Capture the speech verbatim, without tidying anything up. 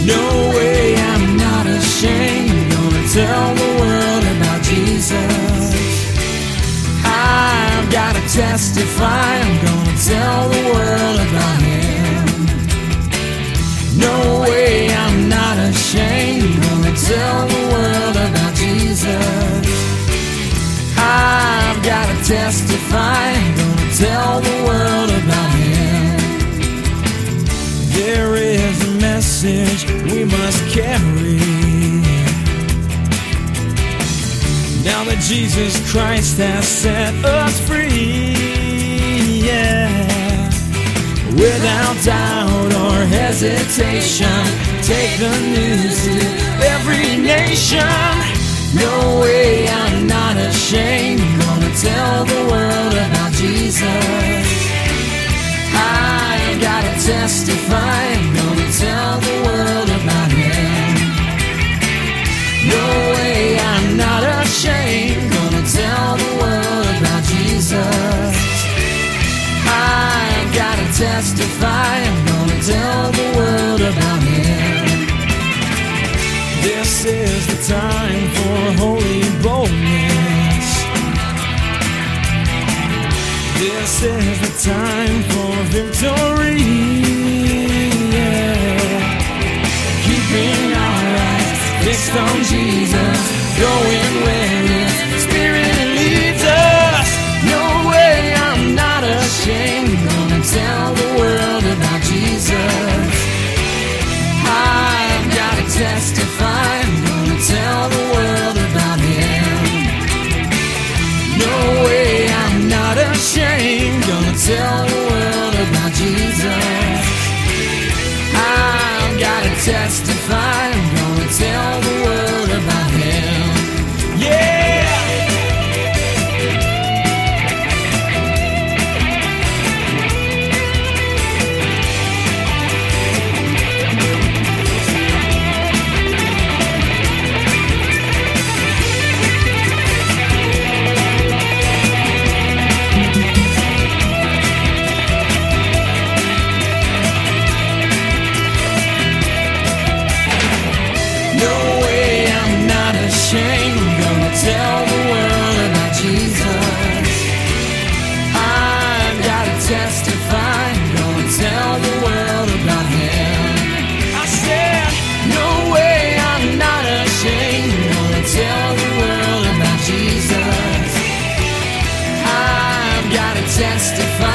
No way, I'm not ashamed. Gonna tell the world about Jesus. I've gotta testify. I'm gonna tell the world about Him. No way, I'm not ashamed. Gonna tell the world about Jesus. I've gotta testify. I'm gonna tell the world about Him. There is a message we must carry. Now that Jesus Christ has set us free, yeah. Without doubt or hesitation, take the news to every nation. No way, I'm not ashamed. Gonna tell the world about Jesus. I gotta testify. Gonna tell the world about Him. No way, I'm not ashamed. Gonna tell the world about Jesus. I gotta testify. I'm gonna tell the world about Him. This is the time for holy boldness. This is the time for victory, yeah. Keeping our eyes fixed on Jesus, going where His Spirit leads us. No way, I'm not ashamed. Gonna tell the world about Jesus. I've gotta testify. I'm gonna tell the world about Him. No way, I'm not ashamed. Gonna tell the world about Jesus. I've gotta testify. I'm gonna tell the world about Him. Yeah! Tell the world about Jesus. I've got to testify. I'm gonna tell the world about Him. I said, no way, I'm not ashamed. I'm gonna tell the world about Jesus. I've got to testify.